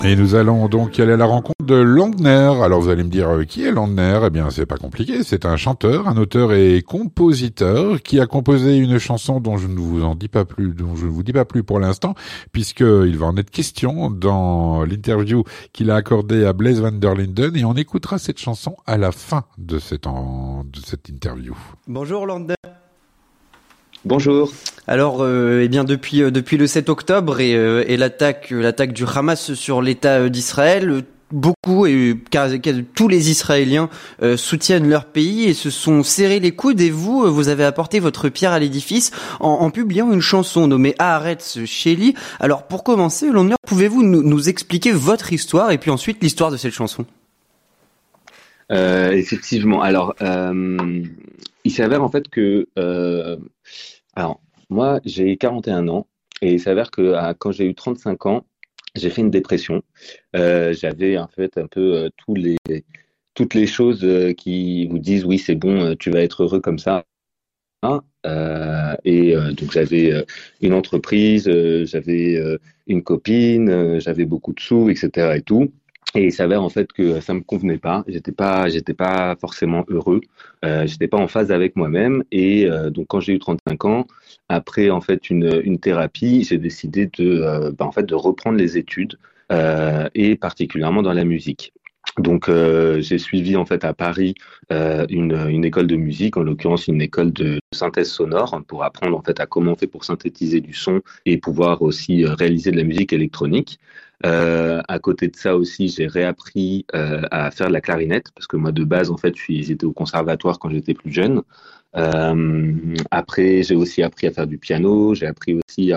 Et nous allons donc aller à la rencontre de Landner. Alors vous allez me dire qui est Landner? Eh bien c'est pas compliqué, c'est un chanteur, un auteur et compositeur qui a composé une chanson dont je ne vous en dis pas plus, dont je ne vous dis pas plus pour l'instant, puisqu'il va en être question dans l'interview qu'il a accordée à Blaise van der Linden, et on écoutera cette chanson à la fin de cette interview. Bonjour Landner. Bonjour. Alors, eh bien depuis le 7 octobre et l'attaque du Hamas sur l'État d'Israël, beaucoup et tous les Israéliens soutiennent leur pays et se sont serrés les coudes. Et vous avez apporté votre pierre à l'édifice en publiant une chanson nommée Haaretz Sheli. Alors pour commencer, Landner, pouvez-vous nous expliquer votre histoire et puis ensuite l'histoire de cette chanson? Effectivement. Alors, il s'avère en fait que alors, moi, j'ai 41 ans et il s'avère que quand j'ai eu 35 ans, j'ai fait une dépression. J'avais en fait un peu toutes les choses qui vous disent oui, c'est bon, tu vas être heureux comme ça. Donc j'avais une entreprise, j'avais une copine, j'avais beaucoup de sous, etc. et tout. Et il s'avère en fait que ça me convenait pas. J'étais pas forcément heureux. J'étais pas en phase avec moi-même. Et donc quand j'ai eu 35 ans, après en fait une thérapie, j'ai décidé de reprendre les études et particulièrement dans la musique. Donc j'ai suivi en fait à Paris une école de musique, en l'occurrence une école de synthèse sonore, pour apprendre en fait à comment on fait pour synthétiser du son et pouvoir aussi réaliser de la musique électronique. À côté de ça aussi, j'ai réappris à faire de la clarinette, parce que moi de base en fait j'étais au conservatoire quand j'étais plus jeune. Après j'ai aussi appris à faire du piano, j'ai appris aussi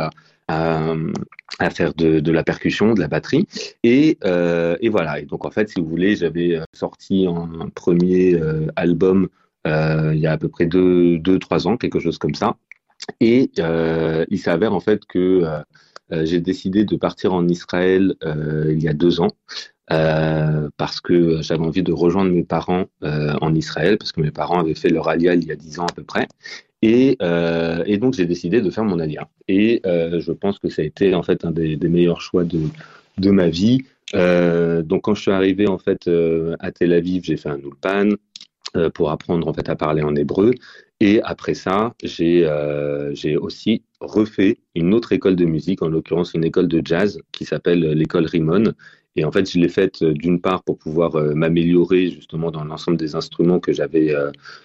à faire de la percussion, de la batterie, et voilà. Et donc en fait, si vous voulez, j'avais sorti un premier album il y a à peu près 2-3 ans, quelque chose comme ça. Et il s'avère en fait que j'ai décidé de partir en Israël il y a 2 ans. Parce que j'avais envie de rejoindre mes parents en Israël, parce que mes parents avaient fait leur aliyah il y a 10 ans à peu près. Et donc j'ai décidé de faire mon aliyah. Et je pense que ça a été en fait un des meilleurs choix de ma vie. Donc quand je suis arrivé en fait à Tel Aviv, j'ai fait un ulpan pour apprendre en fait à parler en hébreu. Et après ça, j'ai aussi refait une autre école de musique, en l'occurrence une école de jazz qui s'appelle l'école Rimon. Et en fait, je l'ai faite d'une part pour pouvoir m'améliorer justement dans l'ensemble des instruments que j'avais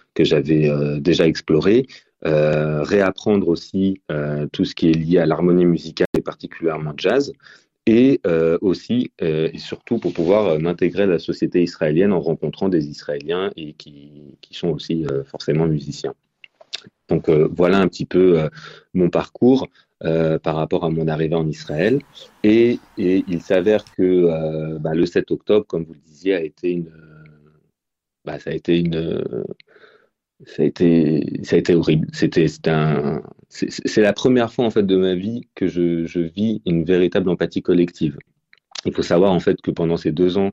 déjà explorés, réapprendre aussi tout ce qui est lié à l'harmonie musicale et particulièrement jazz, et aussi et surtout pour pouvoir m'intégrer à la société israélienne en rencontrant des Israéliens et qui sont aussi forcément musiciens. Donc voilà un petit peu mon parcours par rapport à mon arrivée en Israël. Et il s'avère que le 7 octobre, comme vous le disiez, ça a été horrible. C'est la première fois en fait de ma vie que je vis une véritable empathie collective. Il faut savoir en fait que pendant ces 2 ans,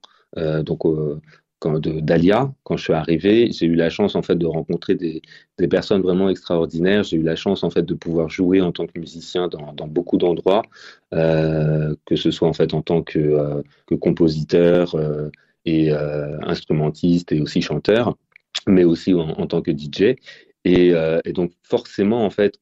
d'Alia, quand je suis arrivé, j'ai eu la chance en fait de rencontrer des personnes vraiment extraordinaires. J'ai eu la chance en fait de pouvoir jouer en tant que musicien dans beaucoup d'endroits, que ce soit en fait en tant que compositeur et instrumentiste et aussi chanteur, mais aussi en tant que DJ. Et donc forcément en fait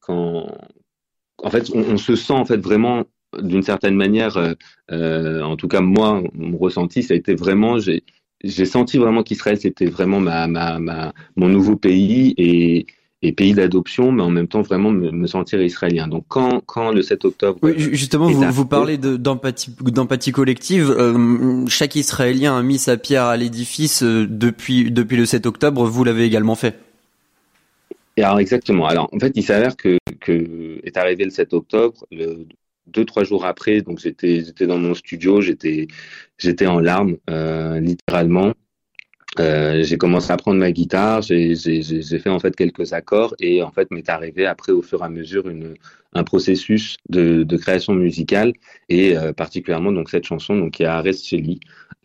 on se sent en fait vraiment d'une certaine manière, en tout cas moi mon ressenti ça a été vraiment j'ai senti vraiment qu'Israël c'était vraiment mon nouveau pays et pays d'adoption, mais en même temps vraiment me sentir israélien. Donc quand le 7 octobre... Oui, justement, vous parlez d'empathie collective. Chaque Israélien a mis sa pierre à l'édifice depuis le 7 octobre. Vous l'avez également fait. Et alors exactement. Alors en fait, il s'avère que est arrivé le 7 octobre, 2-3 jours après, donc j'étais dans mon studio, j'étais en larmes, littéralement. J'ai commencé à prendre ma guitare, j'ai fait en fait quelques accords et en fait m'est arrivé après au fur et à mesure un processus de création musicale et particulièrement donc cette chanson donc qui est Haaretz Sheli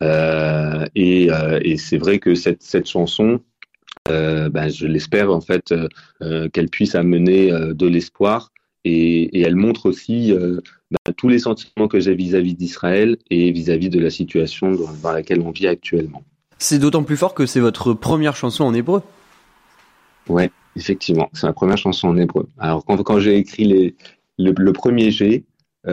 et c'est vrai que cette chanson je l'espère en fait qu'elle puisse amener de l'espoir et elle montre aussi tous les sentiments que j'ai vis-à-vis d'Israël et vis-à-vis de la situation dans laquelle on vit actuellement. C'est d'autant plus fort que c'est votre première chanson en hébreu. Ouais, effectivement, c'est ma première chanson en hébreu. Alors quand j'ai écrit le premier G,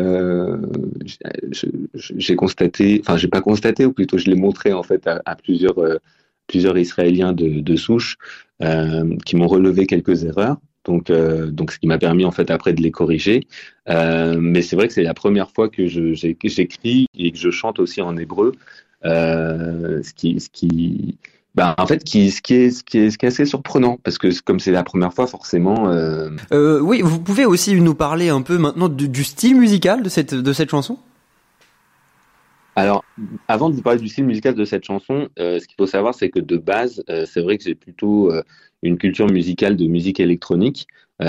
j'ai constaté, enfin j'ai pas constaté, ou plutôt je l'ai montré en fait à plusieurs Israéliens de souche qui m'ont relevé quelques erreurs. Donc ce qui m'a permis en fait après de les corriger. Mais c'est vrai que c'est la première fois que j'écris et que je chante aussi en hébreu. Ce qui est assez surprenant parce que comme c'est la première fois, forcément. Oui, vous pouvez aussi nous parler un peu maintenant du style musical de cette chanson? Alors, avant de vous parler du style musical de cette chanson, ce qu'il faut savoir, c'est que de base, c'est vrai que j'ai plutôt une culture musicale de musique électronique.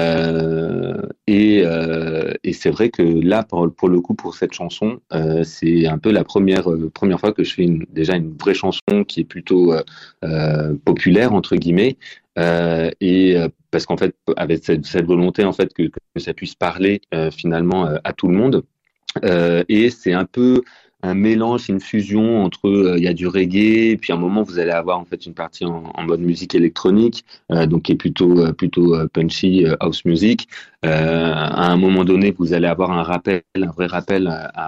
Et c'est vrai que là, pour le coup, pour cette chanson, c'est un peu la première fois que je fais déjà une vraie chanson qui est plutôt populaire, entre guillemets. Parce qu'en fait, avec cette volonté en fait que ça puisse parler finalement à tout le monde. Et c'est un peu un mélange, une fusion entre il y a du reggae, et puis à un moment vous allez avoir en fait une partie en mode musique électronique, donc qui est plutôt punchy house music. À un moment donné, vous allez avoir un vrai rappel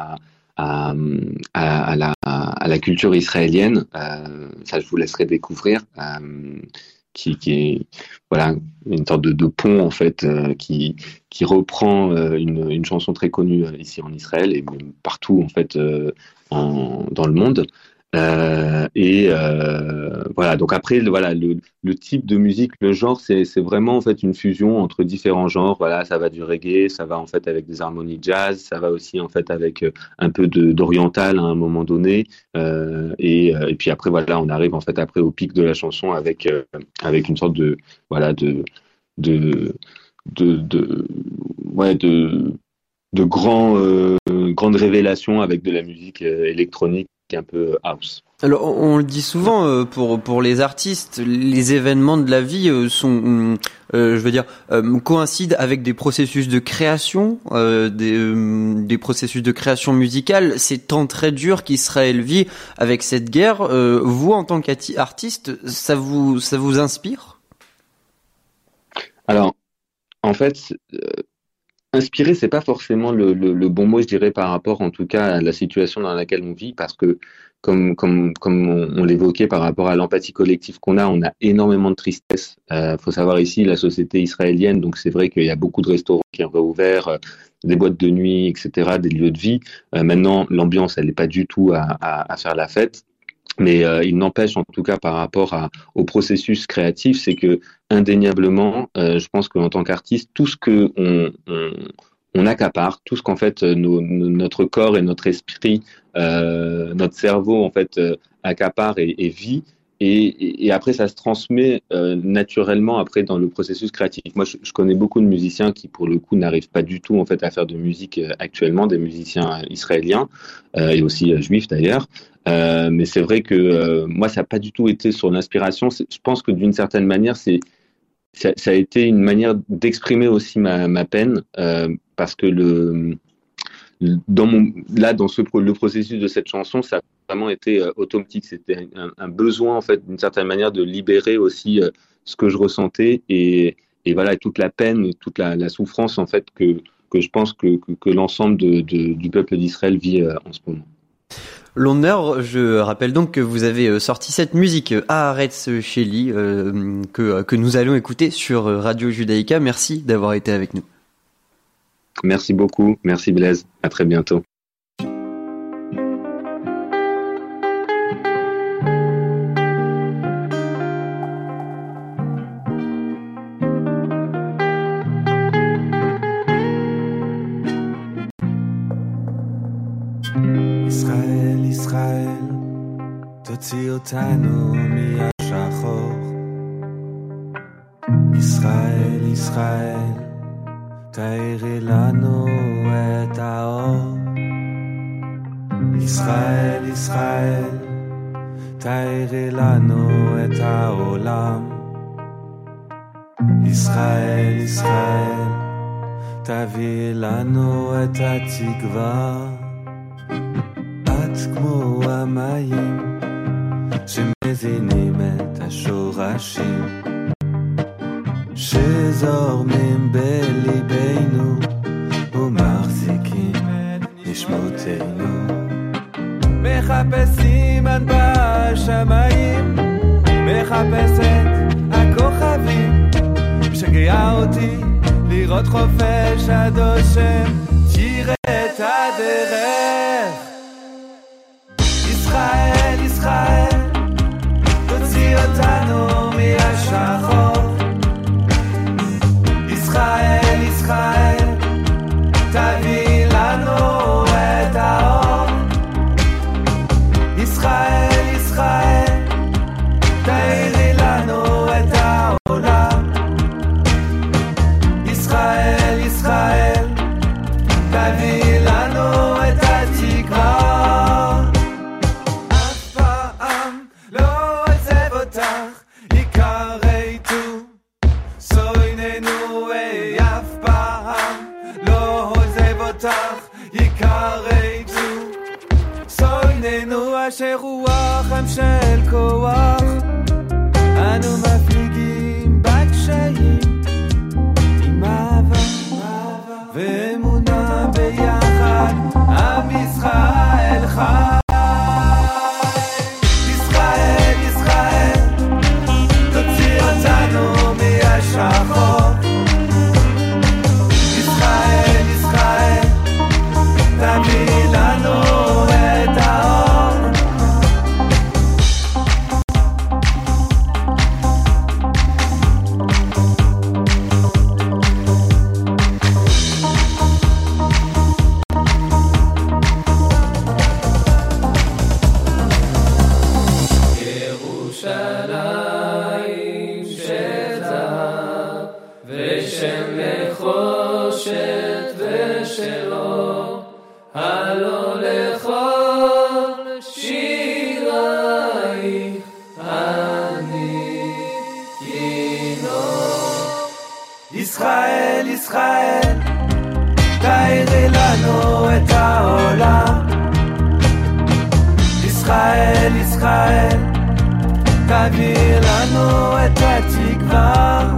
à la culture israélienne. Ça, je vous laisserai découvrir. Qui est voilà une sorte de pont en fait qui reprend une chanson très connue ici en Israël et même partout en fait dans le monde. Voilà, donc après voilà le type de musique, le genre, c'est vraiment en fait une fusion entre différents genres. Voilà, ça va du reggae, ça va en fait avec des harmonies jazz, ça va aussi en fait avec un peu d'oriental à un moment donné. Et puis après voilà, on arrive en fait après au pic de la chanson avec une sorte de voilà de ouais de grandes révélations avec de la musique électronique un peu house. Alors, on le dit souvent pour les artistes, les événements de la vie coïncident avec des processus de création, des processus de création musicale. C'est temps très dur qu'Israël vit avec cette guerre. Vous, en tant qu'artiste, ça vous inspire? Alors, en fait, inspiré, c'est pas forcément le bon mot, je dirais, par rapport, en tout cas, à la situation dans laquelle on vit, parce que, comme on l'évoquait par rapport à l'empathie collective qu'on a, on a énormément de tristesse. Faut savoir ici, la société israélienne, donc c'est vrai qu'il y a beaucoup de restaurants qui ont réouvert, des boîtes de nuit, etc., des lieux de vie. Maintenant, l'ambiance, elle n'est pas du tout à faire la fête. Mais il n'empêche, en tout cas, par rapport au processus créatif, c'est que indéniablement, je pense qu'en tant qu'artiste, tout ce que on accapare, tout ce qu'en fait notre corps et notre esprit, notre cerveau en fait accapare et vit, et après ça se transmet naturellement après dans le processus créatif. Moi, je connais beaucoup de musiciens qui, pour le coup, n'arrivent pas du tout en fait à faire de musique actuellement, des musiciens israéliens et aussi juifs d'ailleurs. Mais c'est vrai que moi, ça n'a pas du tout été sur l'inspiration. Je pense que d'une certaine manière, ça a été une manière d'exprimer aussi ma peine, parce que le processus de cette chanson, ça a vraiment été automatique. C'était un besoin en fait, d'une certaine manière, de libérer aussi ce que je ressentais et voilà toute la peine et toute la souffrance en fait que je pense que l'ensemble du peuple d'Israël vit en ce moment. L'honneur, je rappelle donc que vous avez sorti cette musique Haaretz Sheli que nous allons écouter sur Radio Judaïka. Merci d'avoir été avec nous. Merci beaucoup, merci Blaise, à très bientôt. ישראל, ישראל, תוציא אותנו מהשחור. ישראל, ישראל, תאירי לנו את האור. ישראל, ישראל, תאירי לנו את העולם. ישראל, ישראל, תביא לנו את התקווה. את כמו המים שמזינים את השורשים שזורמים בליבנו ומחזיקים את נשמותינו. מחפש סימן בשמיים, מחפש את הכוכבים, משגע אותי לראות חופש הדושם, תראה את הדרך. ישראל, ישראל, תוציא אותנו מהשחור. ישראל, ישראל, תביא לנו את האור. ישראל, ישראל, תאירי לנו את העולם. ישראל, ישראל, תביא לנו את התקווה. אף פעם לא עזב אותך, יקרי טוב, סויננו, אף פעם לא עוזב אותך, יקרי טוב, סויננו, אשר רוחם של כוח, אנו מפליגים בקשיים, עם אהבה ואמונה ביחד, עם ישראל חי. ישראל, ישראל, תוציא אותנו מהשחור. ישראל, ישראל, תביא לנו את האור. ירושלים של זהב ושל נחושת ושל אור, הלא לכל שירייך אני כינור. ישראל, ישראל, תאירי לנו את העולם. ישראל, ישראל, תביא לנו את התקווה.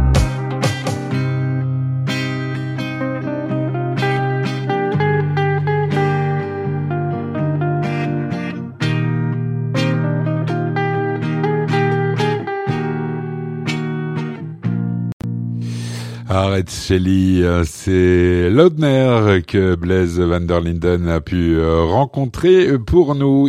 Arrête Shelly, c'est Laudner que Blaise van der Linden a pu rencontrer pour nous.